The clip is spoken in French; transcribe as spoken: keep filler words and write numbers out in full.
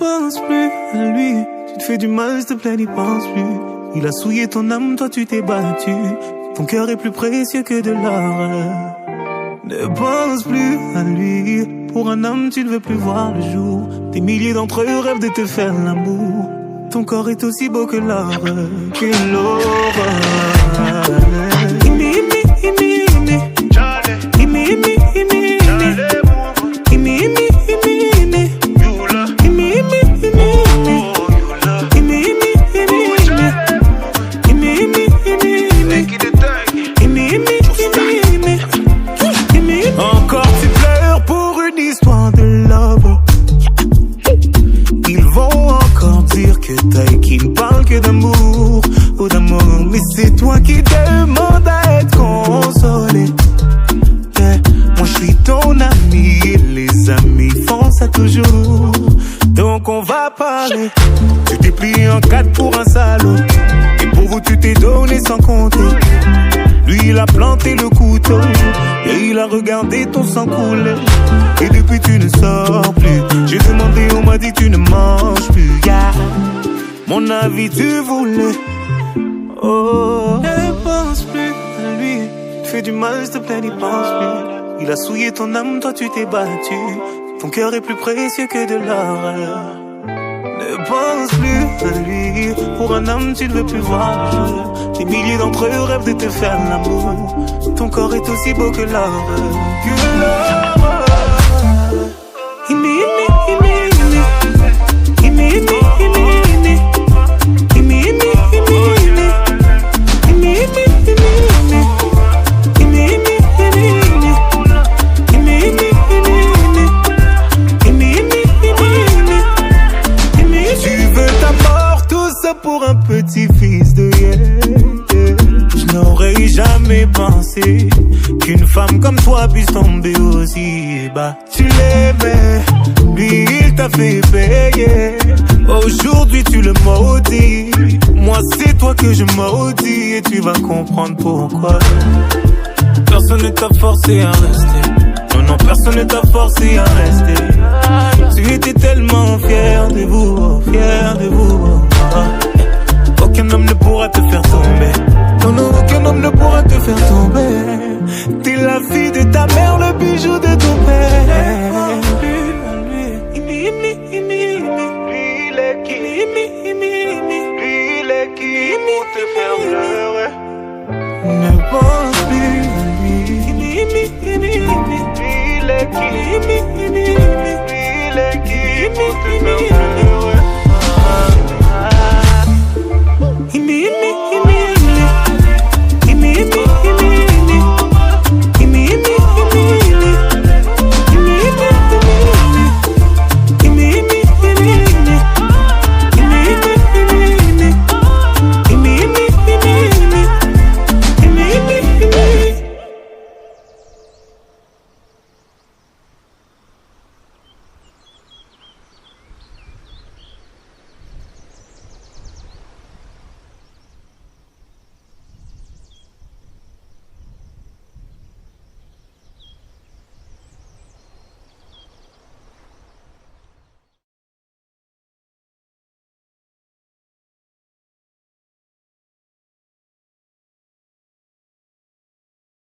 pense plus à lui. Tu te fais du mal, s'il te plaît, n'y pense plus. Il a souillé ton âme, toi tu t'es battu. Ton cœur est plus précieux que de l'or. Ne pense plus à lui. Pour un homme, tu ne veux plus voir le jour. Des milliers d'entre eux rêvent de te faire l'amour. Ton corps est aussi beau que l'or, que l'aurore. Encore tu pleures pour une histoire de love. Ils vont encore dire que t'as qui ne parle que d'amour ou d'amour. Mais c'est toi qui demandes à être consolé. Yeah. Moi je suis ton ami et les amis font ça toujours. Donc on va parler. Tu t'es plié en quatre pour un salaud. Et pour vous tu t'es donné sans compter. Lui il a planté le couteau et il a regardé ton sang couler. Et depuis tu ne sors plus. J'ai demandé, on m'a dit tu ne manges plus. Yeah. Mon avis tu voulais. Oh, ne pense plus à lui. Tu fais du mal, s'il te plaît, n'y pense plus. Il a souillé ton âme, toi tu t'es battu. Ton cœur est plus précieux que de l'or. Ne pense plus à lui. Pour un homme tu ne veux plus voir le jour. Des milliers d'entre eux rêvent de te faire l'amour. Ton corps est aussi beau que l'or. Que l'or. Pour un petit fils de yeah, yeah. Je n'aurais jamais pensé qu'une femme comme toi puisse tomber aussi bas. Tu l'aimais, lui il t'a fait payer. Aujourd'hui tu le maudis. Moi c'est toi que je maudis. Et tu vas comprendre pourquoi. Personne ne t'a forcé à rester. Non, non, personne ne t'a forcé à rester. Tu étais tellement fier de vous, fier de vous. Aucun homme ne pourra te faire tomber. Non, non, aucun homme ne pourra te faire tomber. T'es la fille de ta mère, le bijou de ton père. Lui, il est qui? Lui, il est qui pour te faire pleurer? Ne pense plus à lui. Lui, il est qui? Lui, il est qui pour te faire pleurer?